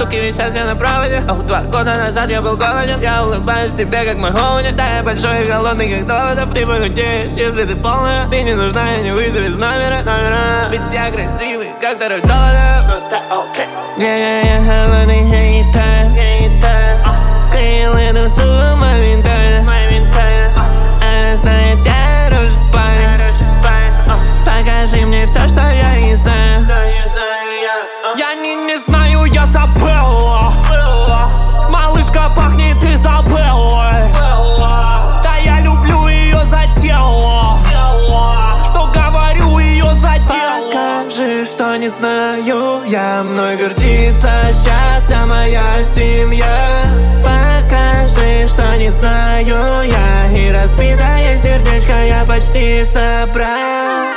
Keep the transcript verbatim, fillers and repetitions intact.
суки висят все на проводе. Ох, два года назад я был голоден. Я улыбаюсь тебе, как мой хоуни. Да, я большой и голодный, как Доводов. Ты похудеешь, если ты полная. Ты не нужна, я не выйду из номера, номера. Ведь я красивый, как второй Доводов. Ну так, окей. Я-я-я, холодный, я не таю, я не таю. Клеил эту суку моментально, моментально. Она знает, я хороший парень. Покажи мне все, что я не знаю. Я не, не знаю, я забыла. Малышка пахнет Изабеллой. Да я люблю ее за тело. Что говорю, ее за дело. Покажи, что не знаю я. Мной гордится сейчас вся моя семья. Покажи, что не знаю я. И разбитое сердечко я почти собрал.